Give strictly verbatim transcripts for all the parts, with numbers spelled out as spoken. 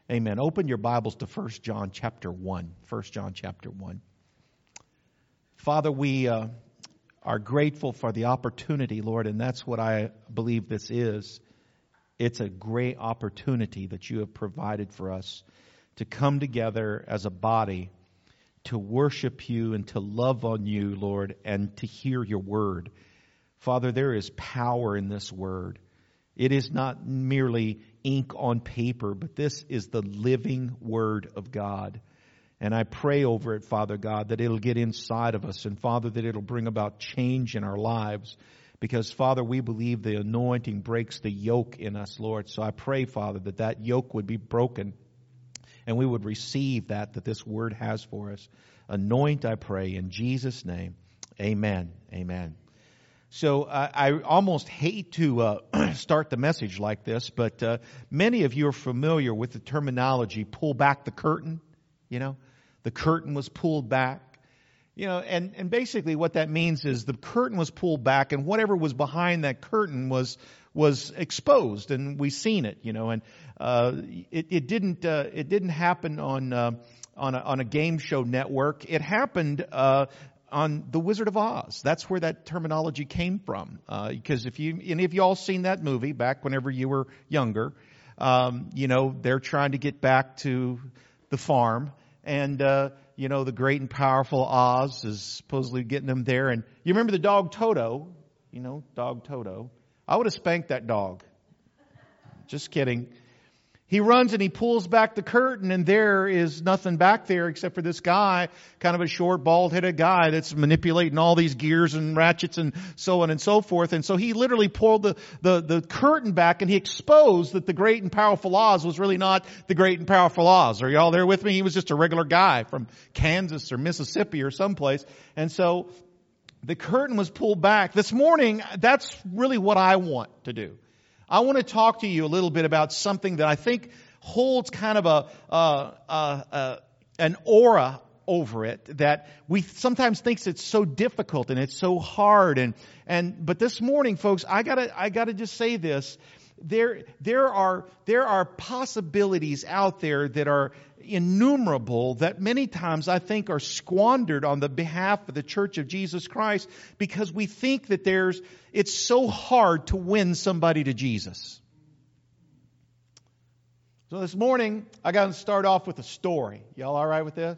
Amen. Open your Bibles to First John chapter one. First John chapter one. Father, we uh, are grateful for the opportunity, Lord, and that's what I believe this is. It's a great opportunity that you have provided for us to come together as a body to worship you and to love on you, Lord, and to hear your word. Father, there is power in this word. It is not merely ink on paper, but this is the living word of God. And I pray over it, Father God, that it'll get inside of us, and Father, that it'll bring about change in our lives. Because, Father, we believe the anointing breaks the yoke in us, Lord. So I pray, Father, that that yoke would be broken and we would receive that, that this word has for us. Anoint, I pray, in Jesus' name. Amen. Amen. So uh, I almost hate to uh, start the message like this, but uh, many of you are familiar with the terminology, pull back the curtain. You know, the curtain was pulled back. You know, and, and basically what that means is the curtain was pulled back and whatever was behind that curtain was was exposed, and we seen it, you know, and uh, it, it didn't uh, it didn't happen on uh, on a, on a game show network. It happened uh, on The Wizard of Oz. That's where that terminology came from. Uh, because if you any of you all seen that movie back whenever you were younger, um, you know, they're trying to get back to the farm. And, uh, you know, the great and powerful Oz is supposedly getting them there. And you remember the dog Toto? You know, dog Toto. I would have spanked that dog. Just kidding. He runs and he pulls back the curtain, and there is nothing back there except for this guy, kind of a short, bald-headed guy that's manipulating all these gears and ratchets and so on and so forth. And so he literally pulled the, the, the curtain back, and he exposed that the great and powerful Oz was really not the great and powerful Oz. Are y'all there with me? He was just a regular guy from Kansas or Mississippi or someplace. And so the curtain was pulled back. This morning, that's really what I want to do. I want to talk to you a little bit about something that I think holds kind of a uh, uh, uh, an aura over it that we sometimes think it's so difficult and it's so hard. And and but this morning, folks, I gotta I gotta just say this: there there are there are possibilities out there that are innumerable that many times I think are squandered on the behalf of the Church of Jesus Christ because we think that there's it's so hard to win somebody to Jesus. So this morning, I got to start off with a story. Y'all all right with this?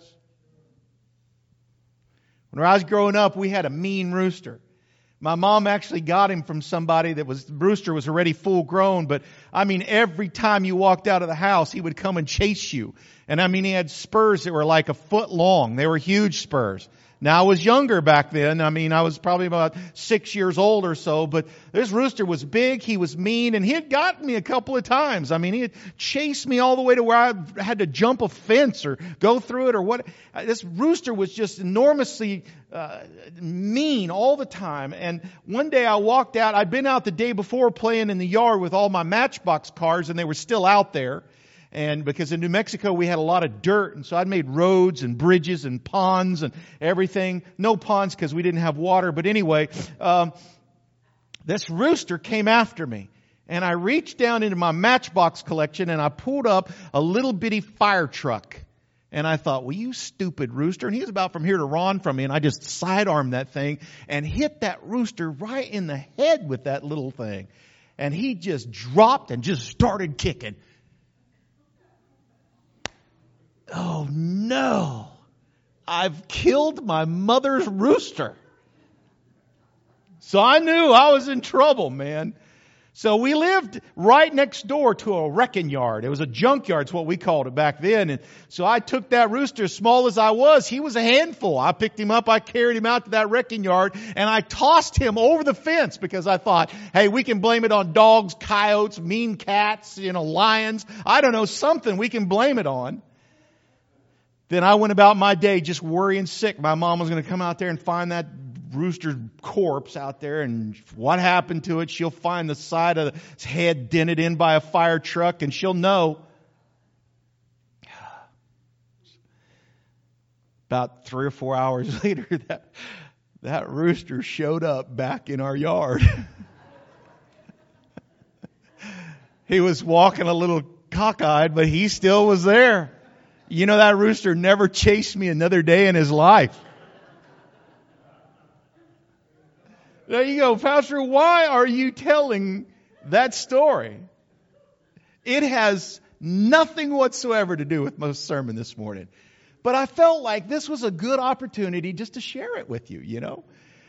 When I was growing up, we had a mean rooster. My mom actually got him from somebody that was, the rooster was already full grown, but I mean, every time you walked out of the house, he would come and chase you. And I mean, he had spurs that were like a foot long. They were huge spurs. Now, I was younger back then. I mean, I was probably about six years old or so, but this rooster was big, he was mean, and he had gotten me a couple of times. I mean, he had chased me all the way to where I had to jump a fence or go through it or what. This rooster was just enormously uh, mean all the time. And one day I walked out, I'd been out the day before playing in the yard with all my Matchbox cars, and they were still out there. And because in New Mexico we had a lot of dirt, and so I'd made roads and bridges and ponds and everything. No ponds because we didn't have water. But anyway, um, this rooster came after me. And I reached down into my Matchbox collection and I pulled up a little bitty fire truck. And I thought, well, you stupid rooster. And he was about from here to Ron from me. And I just sidearmed that thing and hit that rooster right in the head with that little thing. And he just dropped and just started kicking. Oh no, I've killed my mother's rooster. So I knew I was in trouble, man. So we lived right next door to a wrecking yard. It was a junkyard, it's what we called it back then. And so I took that rooster, as small as I was, he was a handful. I picked him up, I carried him out to that wrecking yard, and I tossed him over the fence because I thought, hey, we can blame it on dogs, coyotes, mean cats, you know, lions. I don't know, something we can blame it on. Then I went about my day just worrying sick. My mom was going to come out there and find that rooster's corpse out there, and what happened to it. She'll find the side of its head dented in by a fire truck, and she'll know. About three or four hours later, that, that rooster showed up back in our yard. He was walking a little cockeyed, but he still was there. You know, that rooster never chased me another day in his life. There you go. Pastor, why are you telling that story? It has nothing whatsoever to do with my sermon this morning. But I felt like this was a good opportunity just to share it with you, you know.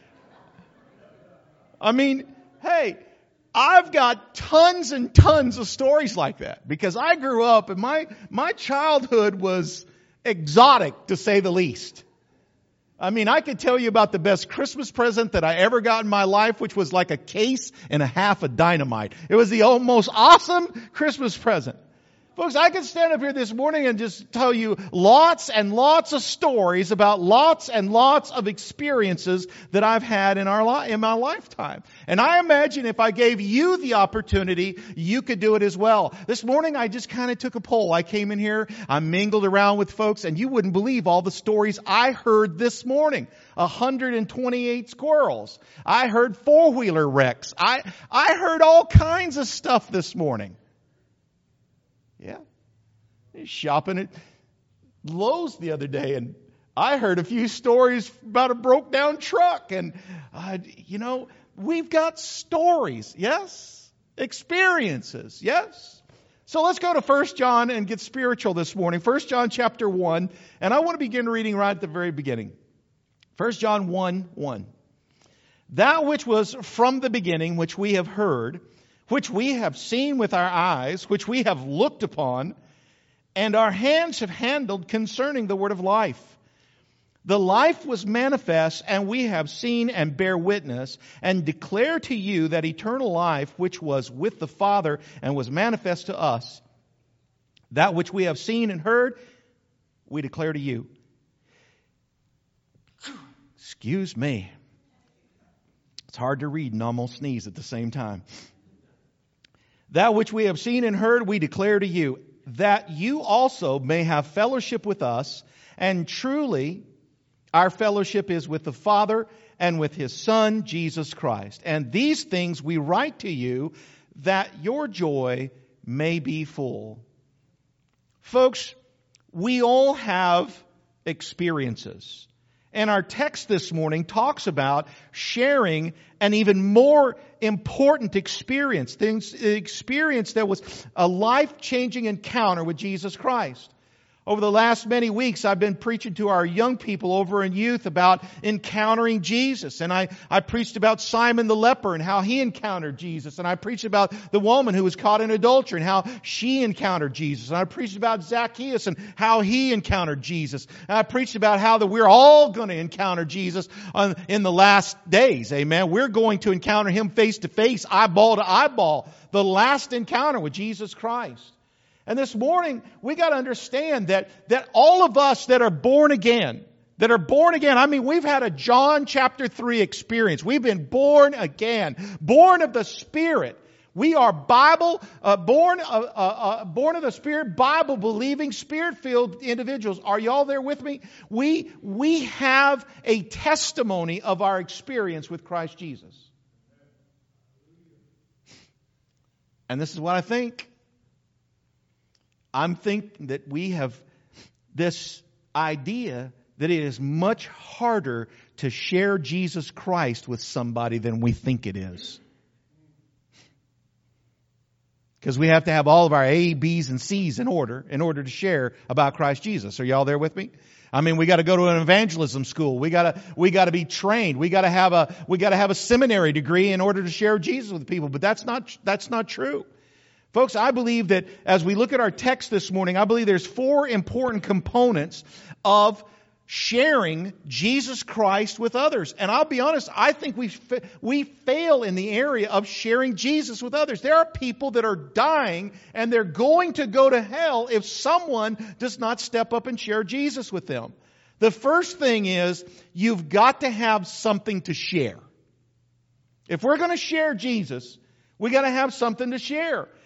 I mean, hey, I've got tons and tons of stories like that because I grew up and my, my childhood was exotic, to say the least. I mean, I could tell you about the best Christmas present that I ever got in my life, which was like a case and a half of dynamite. It was the most awesome Christmas present. Folks, I could stand up here this morning and just tell you lots and lots of stories about lots and lots of experiences that I've had in our li- in my lifetime. And I imagine if I gave you the opportunity, you could do it as well. This morning I just kind of took a poll. I came in here, I mingled around with folks, and you wouldn't believe all the stories I heard this morning. one hundred twenty-eight squirrels. I heard four-wheeler wrecks. I I heard all kinds of stuff this morning. Yeah. He's shopping at Lowe's the other day, and I heard a few stories about a broke down truck. And, uh, you know, we've got stories, yes? Experiences, yes? So let's go to First John and get spiritual this morning. First John chapter one, and I want to begin reading right at the very beginning. First John one, one. That which was from the beginning, which we have heard, which we have seen with our eyes, which we have looked upon, and our hands have handled concerning the word of life. The life was manifest, and we have seen and bear witness, and declare to you that eternal life which was with the Father and was manifest to us. That which we have seen and heard, we declare to you. Excuse me. It's hard to read and almost sneeze at the same time. That which we have seen and heard, we declare to you, that you also may have fellowship with us. And truly, our fellowship is with the Father and with His Son, Jesus Christ. And these things we write to you, that your joy may be full. Folks, we all have experiences. And our text this morning talks about sharing an even more important experience, things, experience that was a life-changing encounter with Jesus Christ. Over the last many weeks, I've been preaching to our young people over in youth about encountering Jesus. And I, I preached about Simon the leper and how he encountered Jesus. And I preached about the woman who was caught in adultery and how she encountered Jesus. And I preached about Zacchaeus and how he encountered Jesus. And I preached about how that we're all going to encounter Jesus on, in the last days. Amen. We're going to encounter Him face to face, eyeball to eyeball. The last encounter with Jesus Christ. And this morning, we got to understand that, that all of us that are born again, that are born again, I mean, we've had a John chapter three experience. We've been born again, born of the Spirit. We are Bible, uh, born, uh, uh, uh, born of the Spirit, Bible believing, Spirit filled individuals. Are y'all there with me? We, we have a testimony of our experience with Christ Jesus. And this is what I think. I'm thinking that we have this idea that it is much harder to share Jesus Christ with somebody than we think it is. Because we have to have all of our A, B's, and C's in order, in order to share about Christ Jesus. Are y'all there with me? I mean, we got to go to an evangelism school. We got to, we got to be trained. We got to have a, we got to have a seminary degree in order to share Jesus with people. But that's not, that's not true. Folks, I believe that as we look at our text this morning, I believe there's four important components of sharing Jesus Christ with others. And I'll be honest, I think we fa- we fail in the area of sharing Jesus with others. There are people that are dying and they're going to go to hell if someone does not step up and share Jesus with them. The first thing is you've got to have something to share. If we're going to share Jesus, we got to have something to share.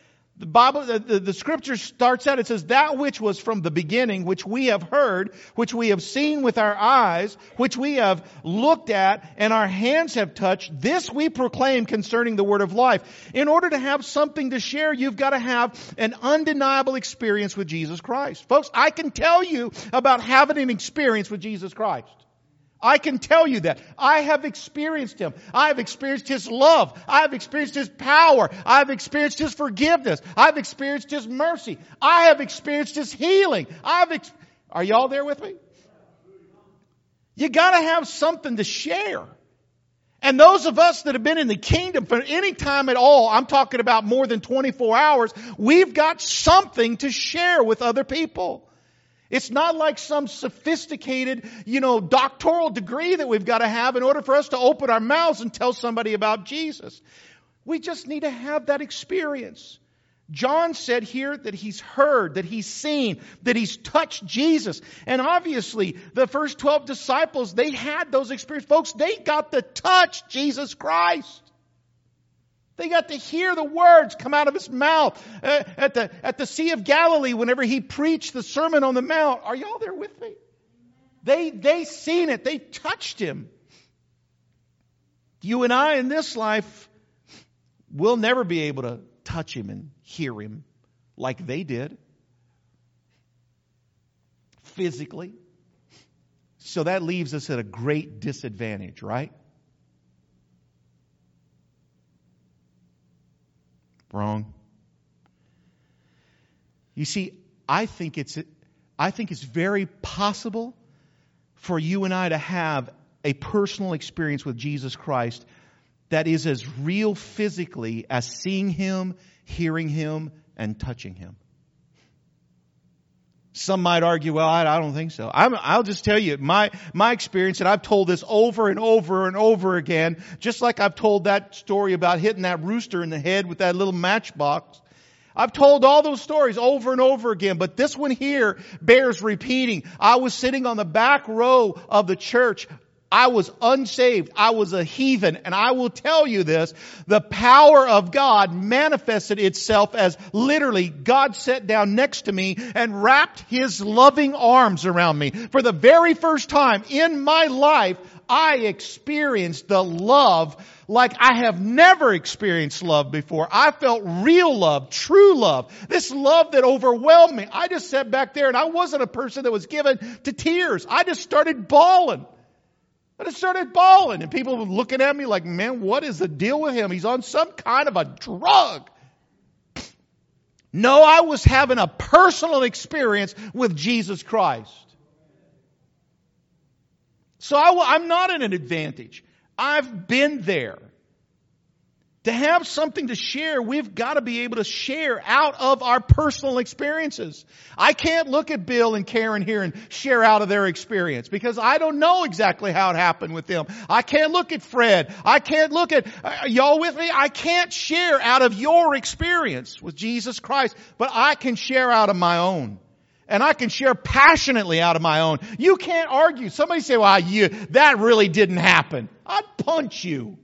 The Bible, the, the, the scripture starts out, it says, that which was from the beginning, which we have heard, which we have seen with our eyes, which we have looked at, and our hands have touched, this we proclaim concerning the word of life. In order to have something to share, you've got to have an undeniable experience with Jesus Christ. Folks, I can tell you about having an experience with Jesus Christ. I can tell you that. I have experienced Him. I have experienced His love. I have experienced His power. I have experienced His forgiveness. I have experienced His mercy. I have experienced His healing. I have ex- Are y'all there with me? You gotta have something to share. And those of us that have been in the kingdom for any time at all, I'm talking about more than twenty-four hours, we've got something to share with other people. It's not like some sophisticated, you know, doctoral degree that we've got to have in order for us to open our mouths and tell somebody about Jesus. We just need to have that experience. John said here that he's heard, that he's seen, that he's touched Jesus. And obviously, the first twelve disciples, they had those experiences. Folks, they got to touch Jesus Christ. They got to hear the words come out of His mouth uh, at the at the Sea of Galilee whenever He preached the Sermon on the Mount. Are y'all there with me? They they seen it. They touched Him. You and I in this life will never be able to touch Him and hear Him like they did. Physically. So that leaves us at a great disadvantage, right? Wrong. You see, I think it's I think it's very possible for you and I to have a personal experience with Jesus Christ that is as real physically as seeing Him, hearing Him, and touching Him. Some might argue, well, I, I don't think so. I'm, I'll just tell you, my, my experience, and I've told this over and over and over again, just like I've told that story about hitting that rooster in the head with that little matchbox. I've told all those stories over and over again, but this one here bears repeating. I was sitting on the back row of the church. I was unsaved. I was a heathen. And I will tell you this, the power of God manifested itself as literally God sat down next to me and wrapped His loving arms around me. For the very first time in my life, I experienced the love like I have never experienced love before. I felt real love, true love, this love that overwhelmed me. I just sat back there and I wasn't a person that was given to tears. I just started bawling. I just started bawling, and people were looking at me like, man, what is the deal with him? He's on some kind of a drug. No, I was having a personal experience with Jesus Christ. So I, I'm not at an advantage. I've been there. To have something to share, we've got to be able to share out of our personal experiences. I can't look at Bill and Karen here and share out of their experience because I don't know exactly how it happened with them. I can't look at Fred. I can't look at, uh, y'all with me? I can't share out of your experience with Jesus Christ, but I can share out of my own. And I can share passionately out of my own. You can't argue. Somebody say, well, you, that really didn't happen. I'd punch you.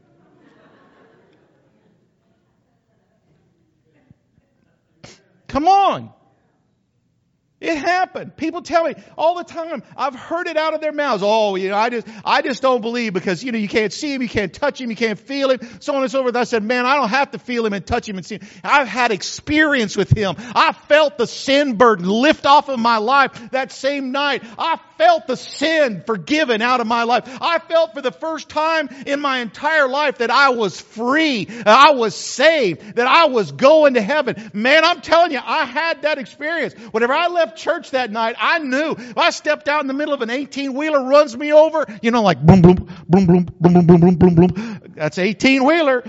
Come on. It happened. People tell me all the time. I've heard it out of their mouths. Oh, you know, I just, I just don't believe because, you know, you can't see Him, you can't touch Him, you can't feel Him, so on and so forth. I said, man, I don't have to feel Him and touch Him and see Him. I've had experience with Him. I felt the sin burden lift off of my life that same night. I felt the sin forgiven out of my life. I felt for the first time in my entire life that I was free, I was saved, that I was going to heaven. Man, I'm telling you, I had that experience. Whenever I left church that night, I knew if I stepped out in the middle of an eighteen-wheeler runs me over, you know, like boom, boom, boom, boom, boom, boom, boom, boom, boom, boom. That's eighteen-wheeler.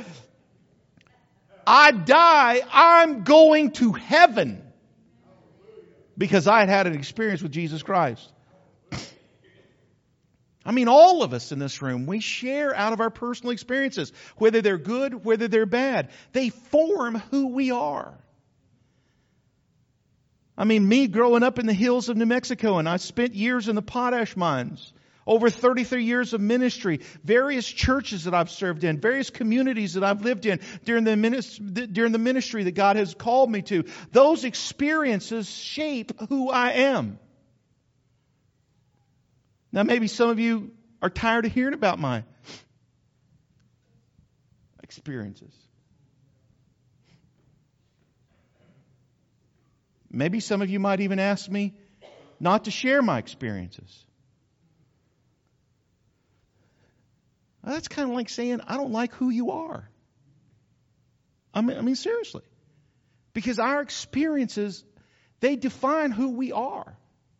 I die, I'm going to heaven because I had had an experience with Jesus Christ. I mean, all of us in this room, we share out of our personal experiences, whether they're good, whether they're bad. They form who we are. I mean, me growing up in the hills of New Mexico, and I spent years in the potash mines. Over thirty-three years of ministry, various churches that I've served in, various communities that I've lived in during the ministry, during the ministry that God has called me to. Those experiences shape who I am. Now, maybe some of you are tired of hearing about my experiences. Maybe some of you might even ask me not to share my experiences. Well, that's kind of like saying, I don't like who you are. I mean, I mean, seriously. Because our experiences, they define who we are.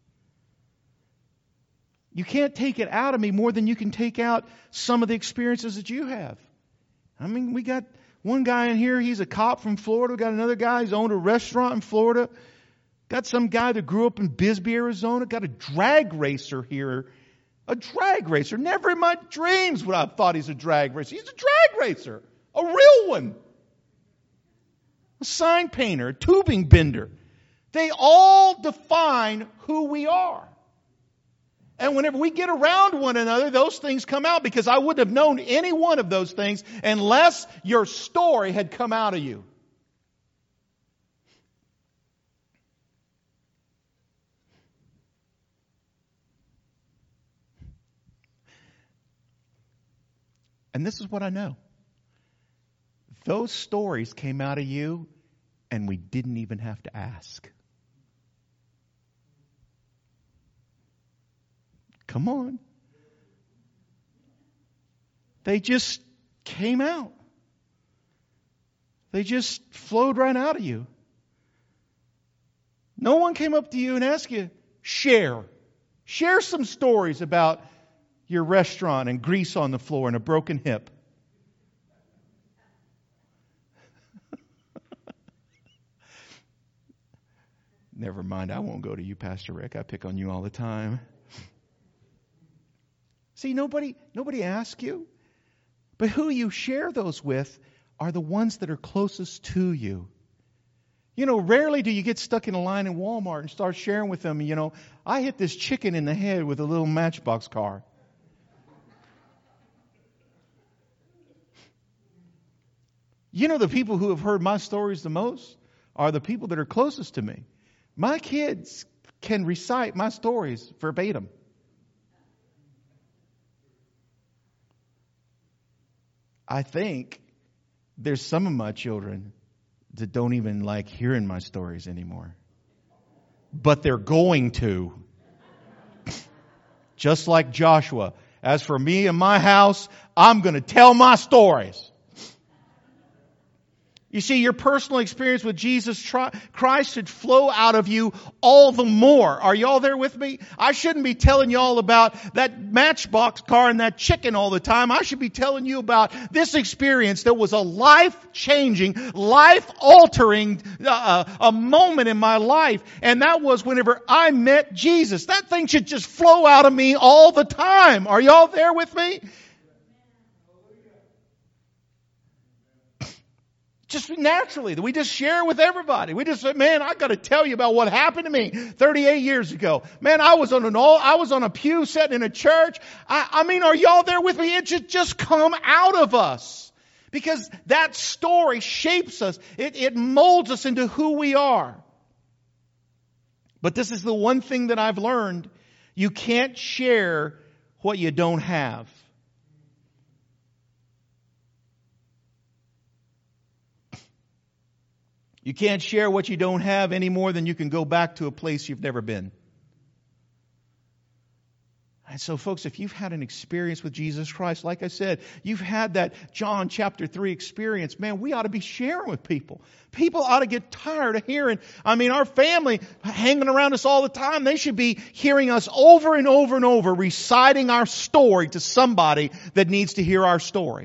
You can't take it out of me more than you can take out some of the experiences that you have. I mean, we got one guy in here, he's a cop from Florida. We got another guy who's owned a restaurant in Florida. Got some guy that grew up in Bisbee, Arizona. Got a drag racer here. A drag racer. Never in my dreams would I have thought he's a drag racer. He's a drag racer. A real one. A sign painter. A tubing bender. They all define who we are. And whenever we get around one another, those things come out, because I wouldn't have known any one of those things unless your story had come out of you. And this is what I know. Those stories came out of you, and we didn't even have to ask. Come on. They just came out. They just flowed right out of you. No one came up to you and asked you, share. Share some stories about your restaurant and grease on the floor and a broken hip. Never mind, I won't go to you, Pastor Rick. I pick on you all the time. See, nobody, nobody asks you. But who you share those with are the ones that are closest to you. You know, rarely do you get stuck in a line in Walmart and start sharing with them, you know, I hit this chicken in the head with a little Matchbox car. You know, the people who have heard my stories the most are the people that are closest to me. My kids can recite my stories verbatim. I think there's some of my children that don't even like hearing my stories anymore. But they're going to. Just like Joshua. As for me and my house, I'm going to tell my stories. You see, your personal experience with Jesus Christ should flow out of you all the more. Are y'all there with me? I shouldn't be telling y'all about that Matchbox car and that chicken all the time. I should be telling you about this experience that was a life-changing, life-altering uh, a moment in my life. And that was whenever I met Jesus. That thing should just flow out of me all the time. Are y'all there with me? Just naturally, that we just share with everybody. We just say, man, I got to tell you about what happened to me thirty-eight years ago. Man, I was on an all, I was on a pew sitting in a church. I, I mean, are y'all there with me? It should just come out of us. Because that story shapes us. It, it molds us into who we are. But this is the one thing that I've learned. You can't share what you don't have. You can't share what you don't have any more than you can go back to a place you've never been. And so, folks, if you've had an experience with Jesus Christ, like I said, you've had that John chapter three experience, man, we ought to be sharing with people. People ought to get tired of hearing. I mean, our family hanging around us all the time, they should be hearing us over and over and over, reciting our story to somebody that needs to hear our story.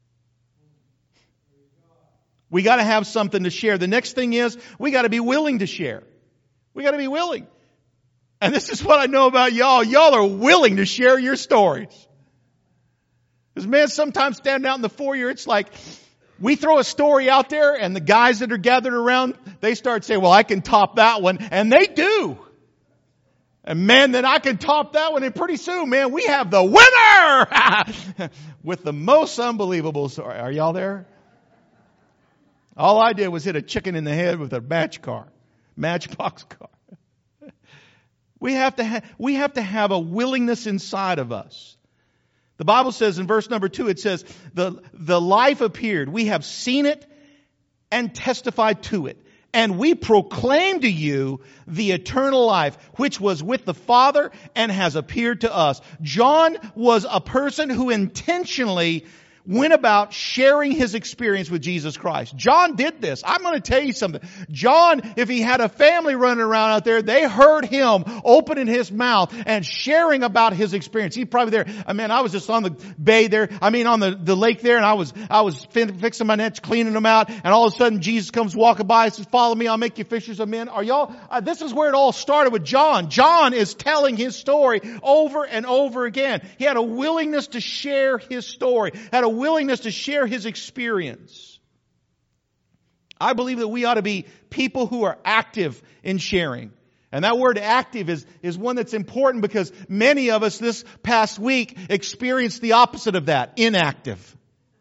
We got to have something to share. The next thing is, we got to be willing to share. We got to be willing. And this is what I know about y'all. Y'all are willing to share your stories. Because, man, sometimes standing out in the foyer, it's like we throw a story out there and the guys that are gathered around, they start saying, well, I can top that one. And they do. And man, then I can top that one. And pretty soon, man, we have the winner with the most unbelievable story. Are y'all there? All I did was hit a chicken in the head with a match car, matchbox car. We have to ha- we have to have a willingness inside of us. The Bible says in verse number two, it says, the, the life appeared. We have seen it and testified to it. And we proclaim to you the eternal life, which was with the Father and has appeared to us. John was a person who intentionally went about sharing his experience with Jesus Christ. John did this. I'm going to tell you something. John, if he had a family running around out there, they heard him opening his mouth and sharing about his experience. He's probably there. I mean, I was just on the bay there. I mean, on the, the lake there, and I was, I was fixing my nets, cleaning them out, and all of a sudden Jesus comes walking by and says, follow me, I'll make you fishers of men. Are y'all, uh, this is where it all started with John. John is telling his story over and over again. He had a willingness to share his story, had a willingness to share his experience. I believe that we ought to be people who are active in sharing. And that word active is, is one that's important because many of us this past week experienced the opposite of that, inactive.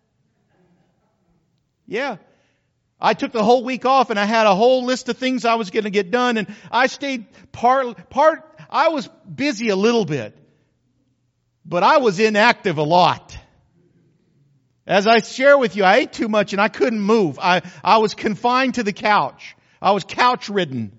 Yeah. I took the whole week off and I had a whole list of things I was going to get done, and I stayed part, part, I was busy a little bit, but I was inactive a lot. As I share with you, I ate too much and I couldn't move. I, I was confined to the couch. I was couch ridden.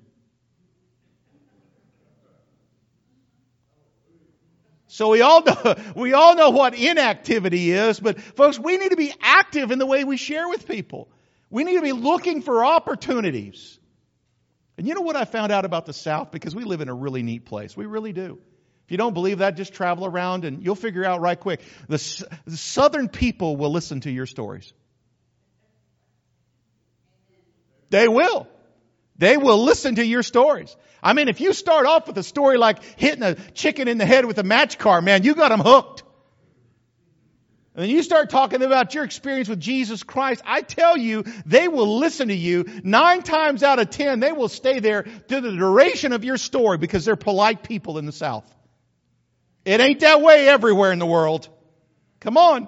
So we all know, we all know what inactivity is, but folks, we need to be active in the way we share with people. We need to be looking for opportunities. And you know what I found out about the South? Because we live in a really neat place. We really do. If you don't believe that, just travel around and you'll figure out right quick. The, the Southern people will listen to your stories. They will. They will listen to your stories. I mean, if you start off with a story like hitting a chicken in the head with a match car, man, you got them hooked. And then you start talking about your experience with Jesus Christ, I tell you, they will listen to you. Nine times out of ten, they will stay there to the duration of your story because they're polite people in the South. It ain't that way everywhere in the world. Come on.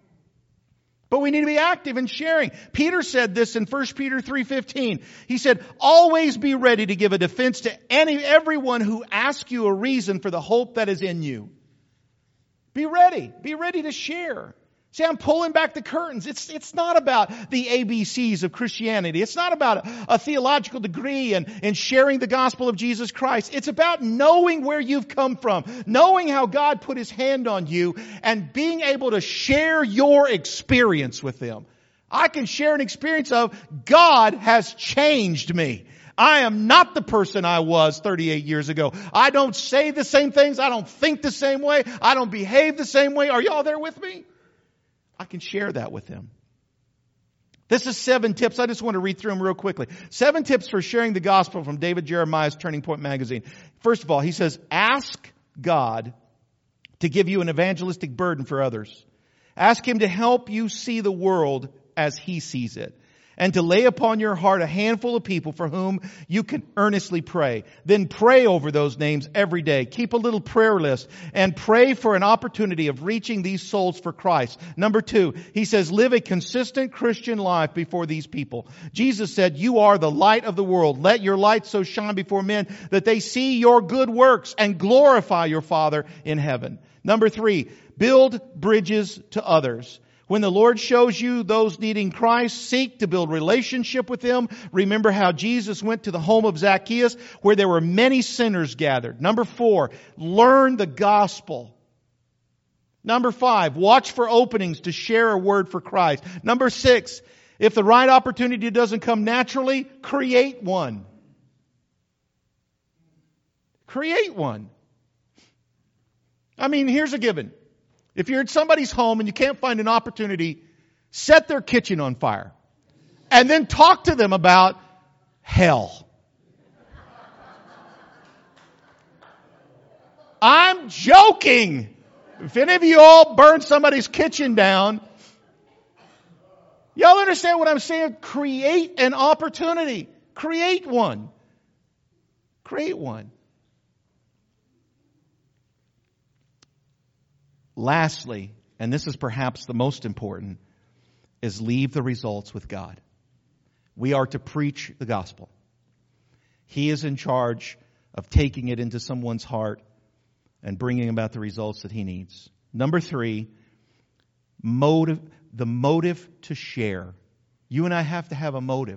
But we need to be active in sharing. Peter said this in First Peter three fifteen. He said, always be ready to give a defense to any everyone who asks you a reason for the hope that is in you. Be ready. Be ready to share. See, I'm pulling back the curtains. It's, it's not about the A B Cs of Christianity. It's not about a, a theological degree and, and sharing the gospel of Jesus Christ. It's about knowing where you've come from, knowing how God put His hand on you, and being able to share your experience with them. I can share an experience of God has changed me. I am not the person I was thirty-eight years ago. I don't say the same things. I don't think the same way. I don't behave the same way. Are y'all there with me? I can share that with them. This is seven tips. I just want to read through them real quickly. Seven tips for sharing the gospel from David Jeremiah's Turning Point magazine. First of all, he says, ask God to give you an evangelistic burden for others. Ask Him to help you see the world as He sees it, and to lay upon your heart a handful of people for whom you can earnestly pray. Then pray over those names every day. Keep a little prayer list and pray for an opportunity of reaching these souls for Christ. Number two, he says, live a consistent Christian life before these people. Jesus said, you are the light of the world. Let your light so shine before men that they see your good works and glorify your Father in heaven. Number three, build bridges to others. When the Lord shows you those needing Christ, seek to build relationship with them. Remember how Jesus went to the home of Zacchaeus where there were many sinners gathered. Number four, learn the gospel. Number five, watch for openings to share a word for Christ. Number six, if the right opportunity doesn't come naturally, create one. Create one. I mean, here's a given. If you're at somebody's home and you can't find an opportunity, set their kitchen on fire. And then talk to them about hell. I'm joking. If any of you all burn somebody's kitchen down, y'all understand what I'm saying? Create an opportunity. Create one. Create one. Lastly, and this is perhaps the most important, is leave the results with God. We are to preach the gospel. He is in charge of taking it into someone's heart and bringing about the results that he needs. Number three, motive, the motive to share. You and I have to have a motive.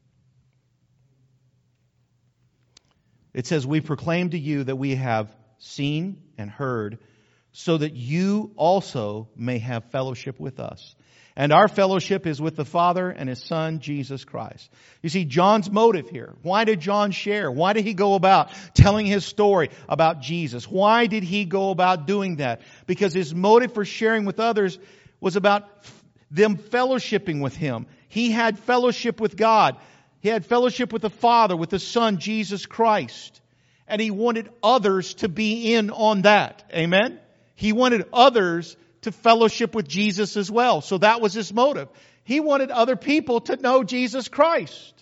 It says, we proclaim to you that we have seen and heard, so that you also may have fellowship with us. And our fellowship is with the Father and His Son, Jesus Christ. You see, John's motive here. Why did John share? Why did he go about telling his story about Jesus? Why did he go about doing that? Because his motive for sharing with others was about them fellowshipping with Him. He had fellowship with God. He had fellowship with the Father, with the Son, Jesus Christ. And he wanted others to be in on that. Amen? He wanted others to fellowship with Jesus as well. So that was his motive. He wanted other people to know Jesus Christ.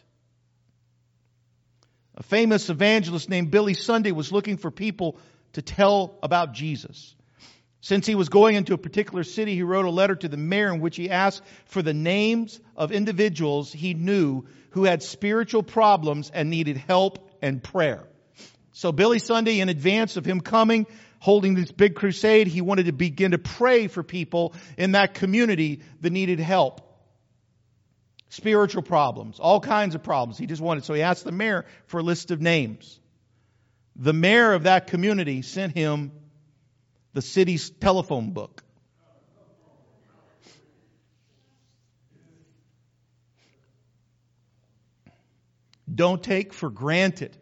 A famous evangelist named Billy Sunday was looking for people to tell about Jesus. Since he was going into a particular city, he wrote a letter to the mayor in which he asked for the names of individuals he knew who had spiritual problems and needed help and prayer. So Billy Sunday, in advance of him coming, holding this big crusade, he wanted to begin to pray for people in that community that needed help. Spiritual problems, all kinds of problems. He just wanted. So he asked the mayor for a list of names. The mayor of that community sent him the city's telephone book. Don't take for granted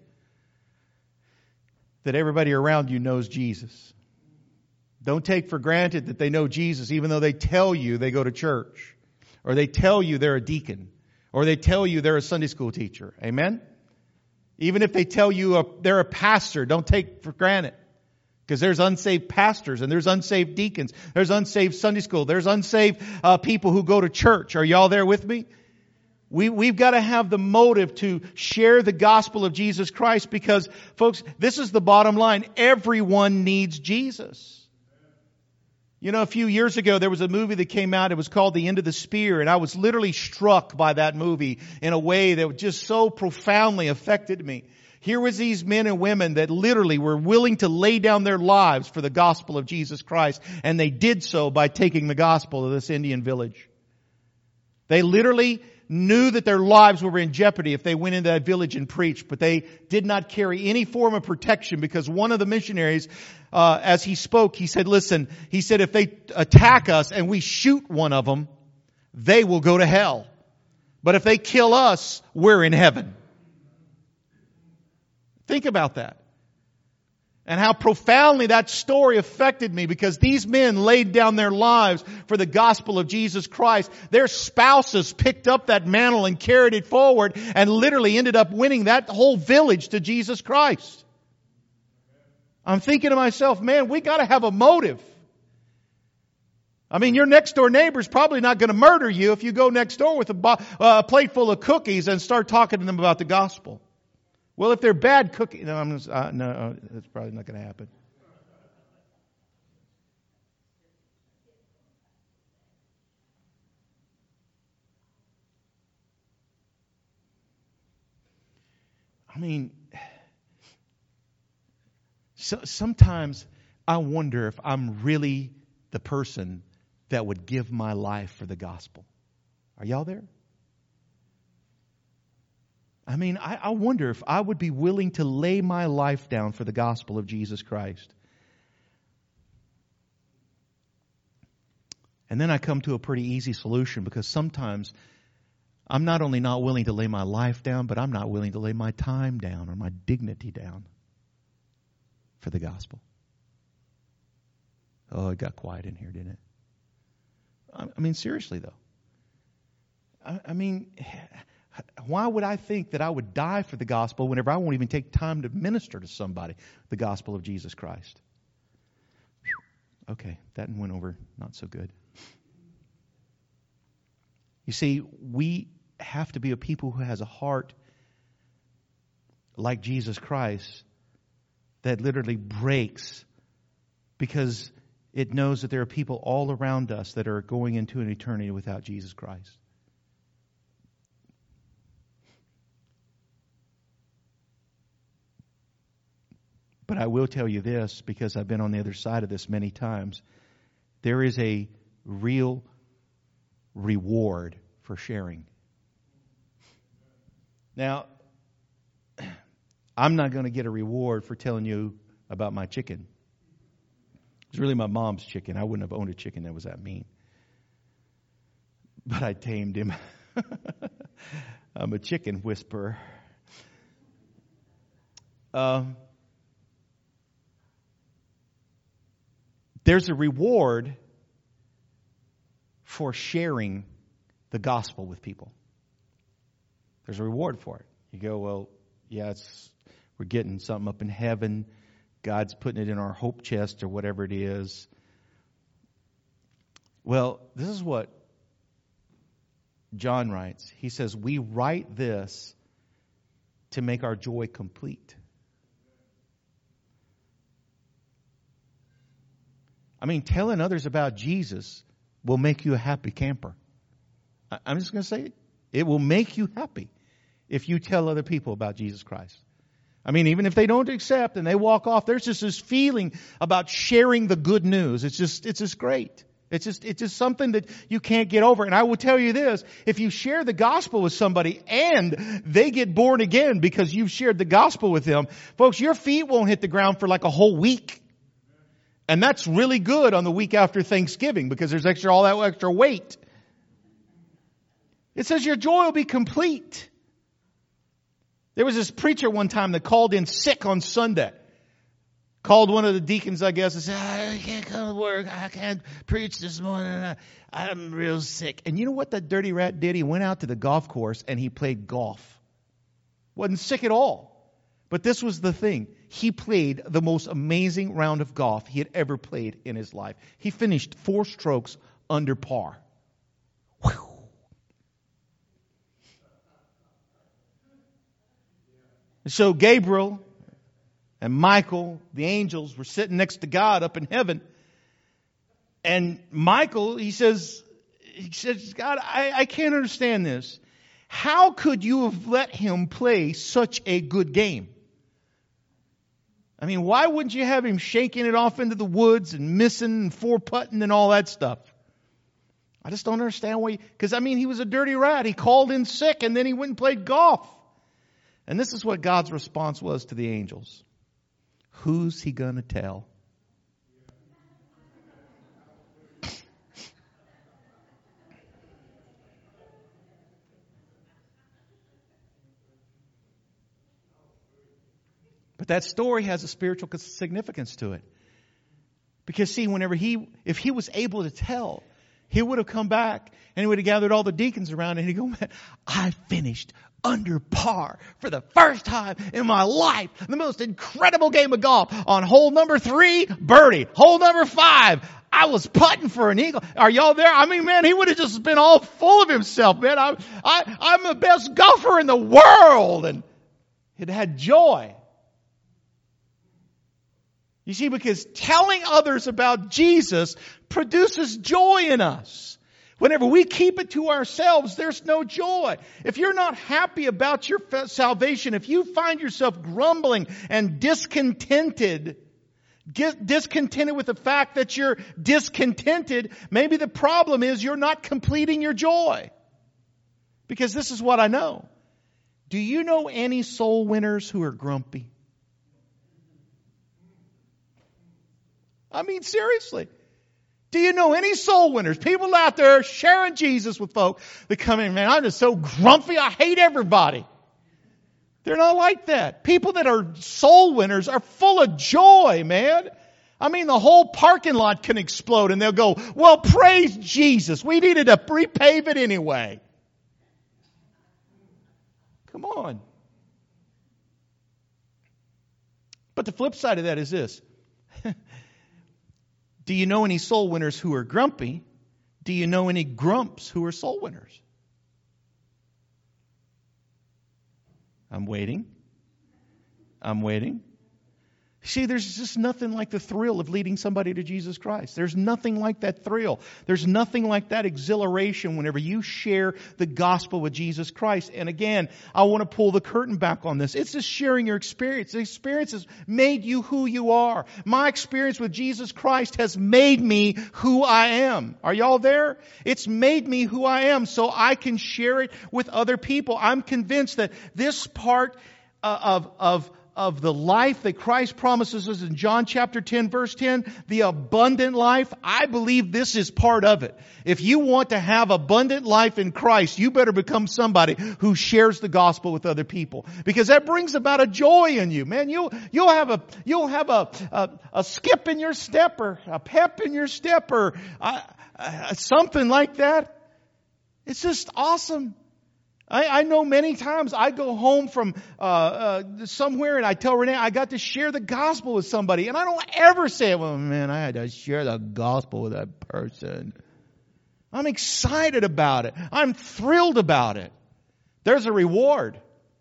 that everybody around you knows Jesus. Don't take for granted that they know Jesus even though they tell you they go to church. Or they tell you they're a deacon. Or they tell you they're a Sunday school teacher. Amen? Even if they tell you a, they're a pastor, don't take for granted. Because there's unsaved pastors and there's unsaved deacons. There's unsaved Sunday school. There's unsaved uh, people who go to church. Are y'all there with me? We, we've got to have the motive to share the gospel of Jesus Christ because, folks, this is the bottom line. Everyone needs Jesus. You know, a few years ago, there was a movie that came out. It was called The End of the Spear. And I was literally struck by that movie in a way that just so profoundly affected me. Here was these men and women that literally were willing to lay down their lives for the gospel of Jesus Christ. And they did so by taking the gospel of this Indian village. They literally knew that their lives were in jeopardy if they went into that village and preached, but they did not carry any form of protection because one of the missionaries, uh, as he spoke, he said, listen, he said, if they attack us and we shoot one of them, they will go to hell. But if they kill us, we're in heaven. Think about that. And how profoundly that story affected me because these men laid down their lives for the gospel of Jesus Christ. Their spouses picked up that mantle and carried it forward and literally ended up winning that whole village to Jesus Christ. I'm thinking to myself, man, we got to have a motive. I mean, your next door neighbor's probably not going to murder you if you go next door with a, bo- uh, a plate full of cookies and start talking to them about the gospel. Well, if they're bad cookies, no, I'm just, uh, no, uh, that's probably not going to happen. I mean, so, sometimes I wonder if I'm really the person that would give my life for the gospel. Are y'all there? I mean, I, I wonder if I would be willing to lay my life down for the gospel of Jesus Christ. And then I come to a pretty easy solution because sometimes I'm not only not willing to lay my life down, but I'm not willing to lay my time down or my dignity down for the gospel. Oh, it got quiet in here, didn't it? I, I mean, seriously though. I, I mean... Why would I think that I would die for the gospel whenever I won't even take time to minister to somebody the gospel of Jesus Christ? Whew. Okay, that went over not so good. You see, we have to be a people who has a heart like Jesus Christ that literally breaks because it knows that there are people all around us that are going into an eternity without Jesus Christ. But I will tell you this, because I've been on the other side of this many times. There is a real reward for sharing. Now, I'm not going to get a reward for telling you about my chicken. It's really my mom's chicken. I wouldn't have owned a chicken that was that mean. But I tamed him. I'm a chicken whisperer. Um, there's a reward for sharing the gospel with people. There's a reward for it. You go, well, yeah, it's we're getting something up in heaven. God's putting it in our hope chest or whatever it is. Well, this is what John writes. He says, we write this to make our joy complete. I mean, telling others about Jesus will make you a happy camper. I'm just going to say it. It will make you happy if you tell other people about Jesus Christ. I mean, even if they don't accept and they walk off, there's just this feeling about sharing the good news. It's just, it's just great. It's just, it's just something that you can't get over. And I will tell you this, if you share the gospel with somebody and they get born again because you've shared the gospel with them, folks, your feet won't hit the ground for like a whole week. And that's really good on the week after Thanksgiving because there's extra, all that extra weight. It says your joy will be complete. There was this preacher one time that called in sick on Sunday. Called one of the deacons, I guess, and said, I can't come to work. I can't preach this morning. I'm real sick. And you know what that dirty rat did? He went out to the golf course and he played golf. Wasn't sick at all. But this was the thing. He played the most amazing round of golf he had ever played in his life. He finished four strokes under par. Whew. So Gabriel and Michael, the angels, were sitting next to God up in heaven. And Michael, he says, he says, God, I, I can't understand this. How could you have let him play such a good game? I mean, why wouldn't you have him shaking it off into the woods and missing and four-putting and all that stuff? I just don't understand why. Because, I mean, he was a dirty rat. He called in sick and then he went and played golf. And this is what God's response was to the angels. Who's he going to tell? But that story has a spiritual significance to it. Because see, whenever he, if he was able to tell, he would have come back and he would have gathered all the deacons around and he'd go, man, I finished under par for the first time in my life. The most incredible game of golf. On hole number three, birdie. Hole number five, I was putting for an eagle. Are y'all there? I mean, man, he would have just been all full of himself, man. I, I, I'm the best golfer in the world. And it had joy. You see, because telling others about Jesus produces joy in us. Whenever we keep it to ourselves, there's no joy. If you're not happy about your salvation, if you find yourself grumbling and discontented, discontented with the fact that you're discontented, maybe the problem is you're not completing your joy. Because this is what I know. Do you know any soul winners who are grumpy? I mean, seriously. Do you know any soul winners? People out there sharing Jesus with folk that come in, man, I'm just so grumpy, I hate everybody. They're not like that. People that are soul winners are full of joy, man. I mean, the whole parking lot can explode and they'll go, well, praise Jesus. We needed to repave it anyway. Come on. But the flip side of that is this. Do you know any soul winners who are grumpy? Do you know any grumps who are soul winners? I'm waiting. I'm waiting. See, there's just nothing like the thrill of leading somebody to Jesus Christ. There's nothing like that thrill. There's nothing like that exhilaration whenever you share the gospel with Jesus Christ. And again, I want to pull the curtain back on this. It's just sharing your experience. The experience has made you who you are. My experience with Jesus Christ has made me who I am. Are y'all there? It's made me who I am so I can share it with other people. I'm convinced that this part uh, of, of, of the life that Christ promises us in John chapter ten verse ten, the abundant life, I believe this is part of it. If you want to have abundant life in Christ, you better become somebody who shares the gospel with other people. Because that brings about a joy in you, man. You'll, you'll have a, you'll have a, a, a skip in your step or a pep in your step or uh, uh, something like that. It's just awesome. I, I know many times I go home from uh, uh, somewhere and I tell Renee I got to share the gospel with somebody. And I don't ever say, well, man, I had to share the gospel with that person. I'm excited about it. I'm thrilled about it. There's a reward.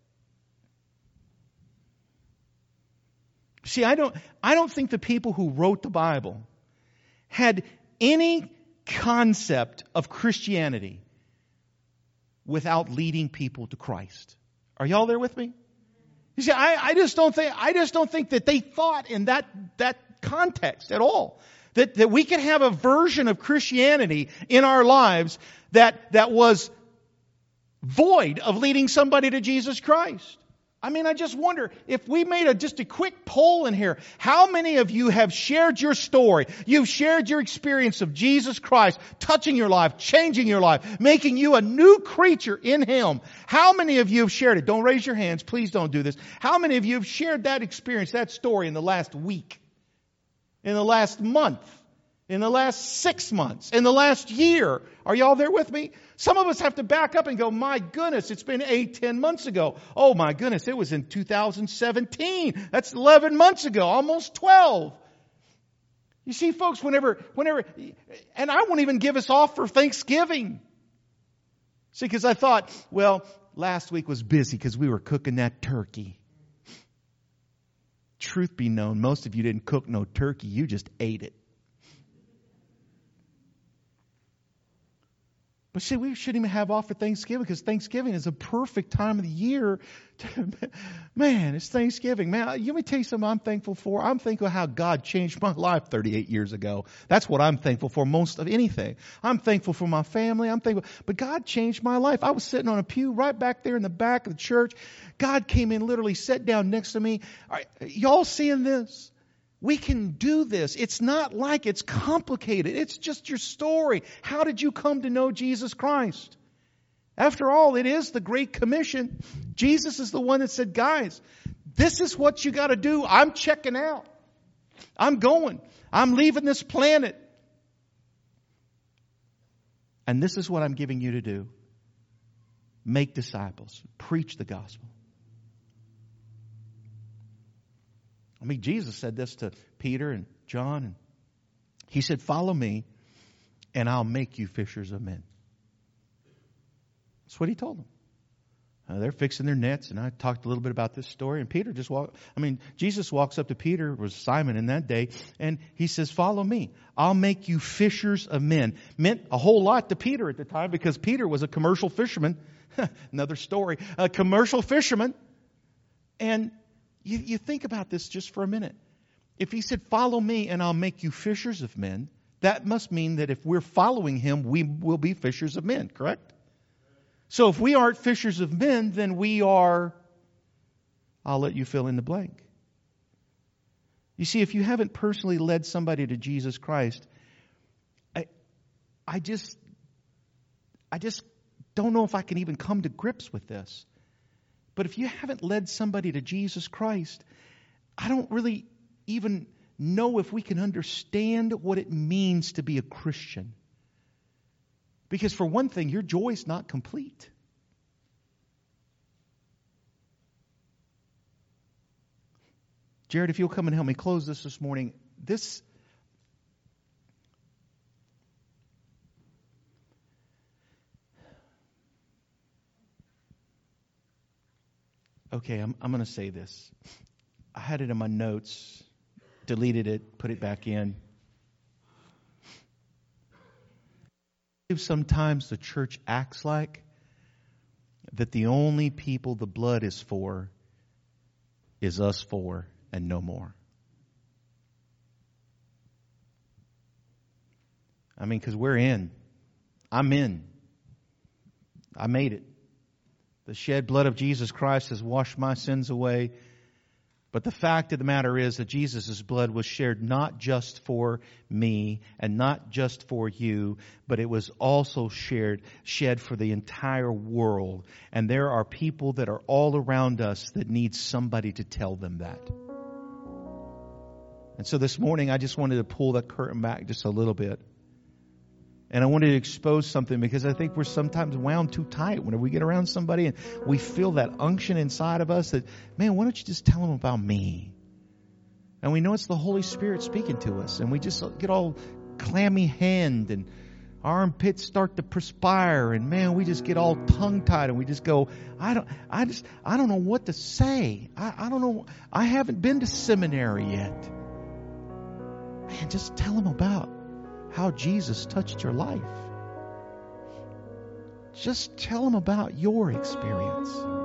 See, I don't, I don't think the people who wrote the Bible had any concept of Christianity without leading people to Christ. Are y'all there with me? You see, I, I just don't think I just don't think that they thought in that that context at all. That that we could have a version of Christianity in our lives that that was void of leading somebody to Jesus Christ. I mean, I just wonder if we made a, just a quick poll in here. How many of you have shared your story? You've shared your experience of Jesus Christ touching your life, changing your life, making you a new creature in Him. How many of you have shared it? Don't raise your hands. Please don't do this. How many of you have shared that experience, that story in the last week? In the last month? In the last six months? In the last year? Are y'all there with me? Some of us have to back up and go, my goodness, it's been eight, ten months ago. Oh my goodness, it was in two thousand seventeen. That's eleven months ago, almost twelve. You see, folks, whenever, whenever, and I won't even give us off for Thanksgiving. See, because I thought, well, last week was busy because we were cooking that turkey. Truth be known, most of you didn't cook no turkey, you just ate it. But see, we shouldn't even have off for Thanksgiving because Thanksgiving is a perfect time of the year. To, man, it's Thanksgiving. Man, let me tell you something I'm thankful for. I'm thankful how God changed my life thirty-eight years ago. That's what I'm thankful for most of anything. I'm thankful for my family. I'm thankful. But God changed my life. I was sitting on a pew right back there in the back of the church. God came in, literally sat down next to me. Are y'all seeing this? We can do this. It's not like it's complicated. It's just your story. How did you come to know Jesus Christ? After all, it is the Great Commission. Jesus is the one that said, guys, this is what you got to do. I'm checking out. I'm going. I'm leaving this planet. And this is what I'm giving you to do. Make disciples. Preach the gospel. I mean, Jesus said this to Peter and John. And He said, follow me and I'll make you fishers of men. That's what He told them. Uh, they're fixing their nets. And I talked a little bit about this story. And Peter just walked. I mean, Jesus walks up to Peter, was Simon in that day. And He says, follow me. I'll make you fishers of men. Meant a whole lot to Peter at the time because Peter was a commercial fisherman. Another story. A commercial fisherman. And You, you think about this just for a minute. If He said, follow me and I'll make you fishers of men, that must mean that if we're following Him, we will be fishers of men, correct? So if we aren't fishers of men, then we are, I'll let you fill in the blank. You see, if you haven't personally led somebody to Jesus Christ, I, I just, I just don't know if I can even come to grips with this. But if you haven't led somebody to Jesus Christ, I don't really even know if we can understand what it means to be a Christian. Because for one thing, your joy is not complete. Jared, if you'll come and help me close this this morning. This Okay, I'm, I'm going to say this. I had it in my notes. deleted it, put it back in. Sometimes the church acts like that the only people the blood is for is us four and no more. I mean, because we're in. I'm in. I made it. The shed blood of Jesus Christ has washed my sins away. But the fact of the matter is that Jesus' blood was shared not just for me and not just for you, but it was also shared, shed for the entire world. And there are people that are all around us that need somebody to tell them that. And so this morning I just wanted to pull that curtain back just a little bit. And I wanted to expose something because I think we're sometimes wound too tight whenever we get around somebody and we feel that unction inside of us that, man, why don't you just tell them about me? And we know it's the Holy Spirit speaking to us, and we just get all clammy hand and our armpits start to perspire, and man, we just get all tongue tied and we just go, I don't, I just, I don't know what to say. I, I don't know. I haven't been to seminary yet. Man, just tell them about how Jesus touched your life. Just tell them about your experience.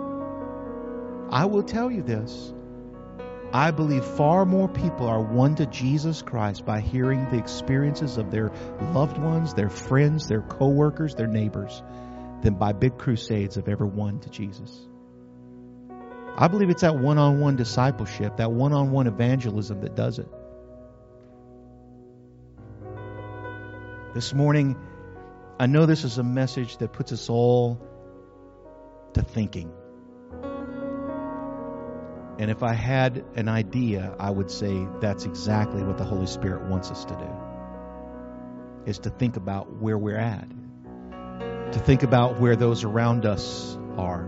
I will tell you this. I believe far more people are won to Jesus Christ by hearing the experiences of their loved ones, their friends, their co-workers, their neighbors, than by big crusades have ever won to Jesus. I believe it's that one-on-one discipleship, that one-on-one evangelism that does it. This morning, I know this is a message that puts us all to thinking. And if I had an idea, I would say that's exactly what the Holy Spirit wants us to do. Is to think about where we're at. To think about where those around us are.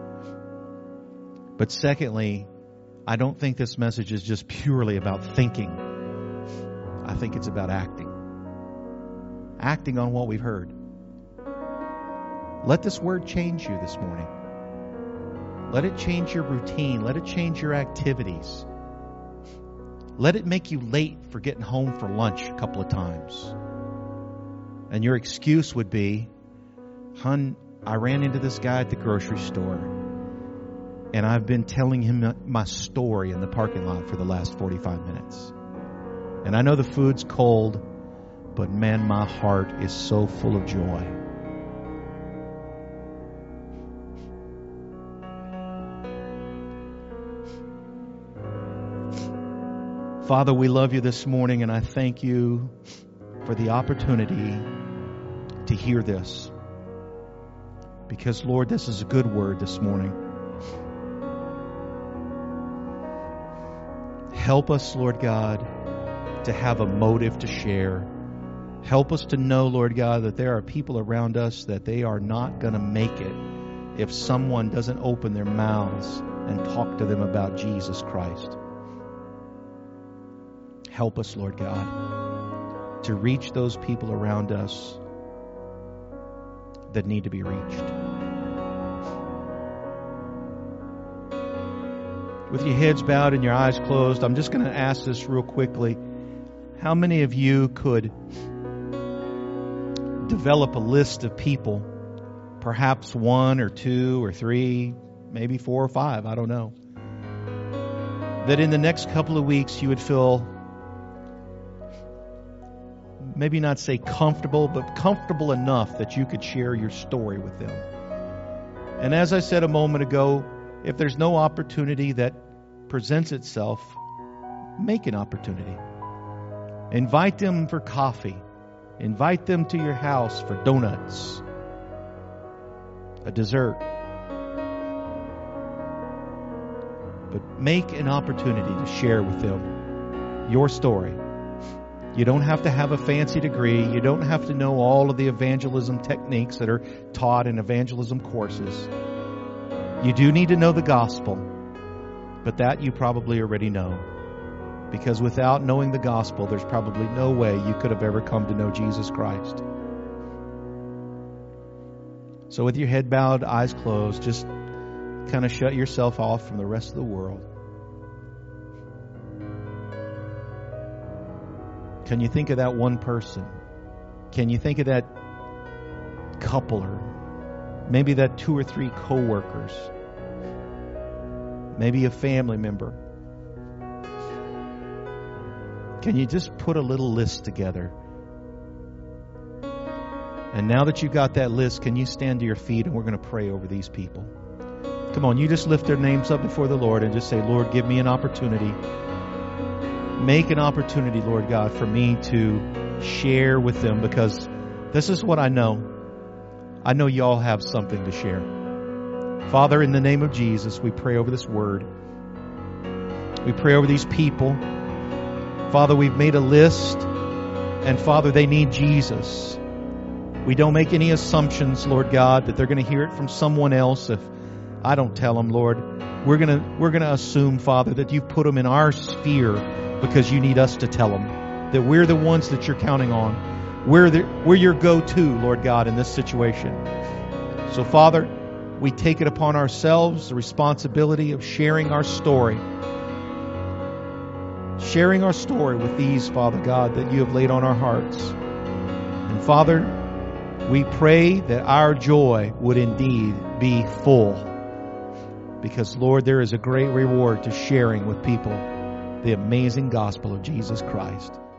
But secondly, I don't think this message is just purely about thinking. I think it's about acting. Acting on what we've heard. Let this word change you this morning. Let it change your routine. Let it change your activities. Let it make you late for getting home for lunch a couple of times. And your excuse would be, "Hun, I ran into this guy at the grocery store, and I've been telling him my story in the parking lot for the last forty-five minutes. And I know the food's cold, but man, my heart is so full of joy." Father, we love you this morning, and I thank you for the opportunity to hear this. Because, Lord, this is a good word this morning. Help us, Lord God, to have a motive to share. Help us to know, Lord God, that there are people around us that they are not going to make it if someone doesn't open their mouths and talk to them about Jesus Christ. Help us, Lord God, to reach those people around us that need to be reached. With your heads bowed and your eyes closed, I'm just going to ask this real quickly. How many of you could develop a list of people, perhaps one or two or three, maybe four or five, I don't know, that in the next couple of weeks you would feel, maybe not say comfortable, but comfortable enough that you could share your story with them? And as I said a moment ago, if there's no opportunity that presents itself, make an opportunity. Invite them for coffee. Invite them to your house for donuts, a dessert. But make an opportunity to share with them your story. You don't have to have a fancy degree. You don't have to know all of the evangelism techniques that are taught in evangelism courses. You do need to know the gospel, but that you probably already know. Because without knowing the gospel, there's probably no way you could have ever come to know Jesus Christ. So with your head bowed, eyes closed, just kind of shut yourself off from the rest of the world. Can you think of that one person? Can you think of that couple, or maybe that two or three co-workers? Maybe a family member. Can you just put a little list together? And now that you've got that list, can you stand to your feet and we're going to pray over these people? Come on, you just lift their names up before the Lord and just say, Lord, give me an opportunity. Make an opportunity, Lord God, for me to share with them, because this is what I know. I know you all have something to share. Father, in the name of Jesus, we pray over this word. We pray over these people. Father, we've made a list, and Father, they need Jesus. We don't make any assumptions, Lord God, that they're going to hear it from someone else if I don't tell them, Lord. We're going to we're going to assume, Father, that you've put them in our sphere because you need us to tell them that we're the ones that you're counting on. We're the, we're your go-to, Lord God, in this situation. So, Father, we take it upon ourselves the responsibility of sharing our story. Sharing our story with these, Father God, that you have laid on our hearts. And Father, we pray that our joy would indeed be full. Because, Lord, there is a great reward to sharing with people the amazing gospel of Jesus Christ.